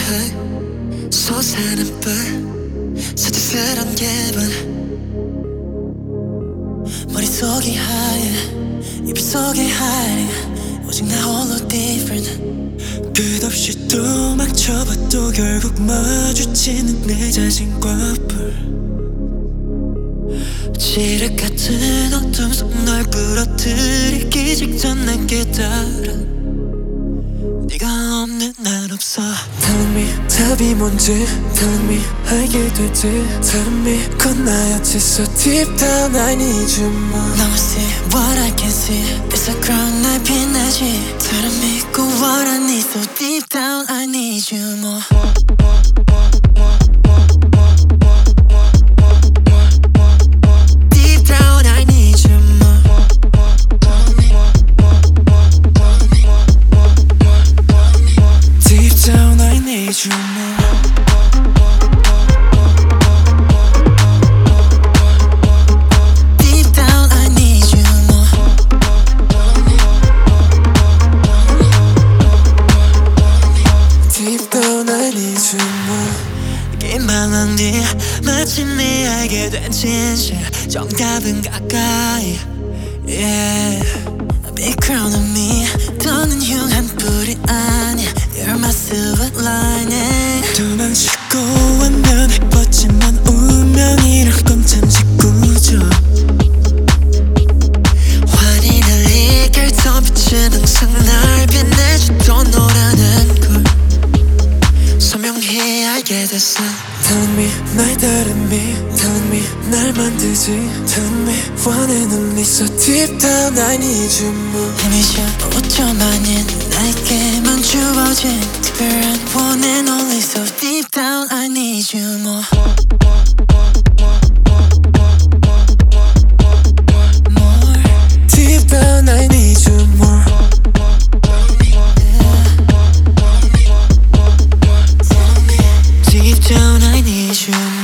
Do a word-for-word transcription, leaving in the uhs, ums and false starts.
high 솟아는 불 서투스런 기분 머릿속이 하얘 입속이 high 오직 나 홀로 different 끝없이 또 망쳐봐도 결국 마주치는 내 자신과 불 지륵 같은 어둠 속 널 부러뜨리기 직전 난 깨달아 네가 없는 난 없어. Tell me 답이 뭔지 Tell me 알게 되지 Tell me 건나였지 So deep down I need you more Now I see what I can see It's a crown 날 빛나지 Tell me go what I need So deep down I need you more 말한 뒤 마침내 알게 된 진실 정답은 가까이 yeah. Big crown on me 더는 흉한 불이 아니야 You're my silver lining 도망치고 하면 예뻤지만 운명이란 건 잠시 꾸죠 환희를 이끌 더 빛은 항상 날 빛내주던 너라는 걸 선명히 알게 됐어 Tell me 날 다름이 Tell me 날 만들지 Tell me one and only So deep down I need you more 힘이셔 오점 아닌 나에게만 주어진 특별한 one and only So deep down I need you more More Deep down I need you more Deep down I need you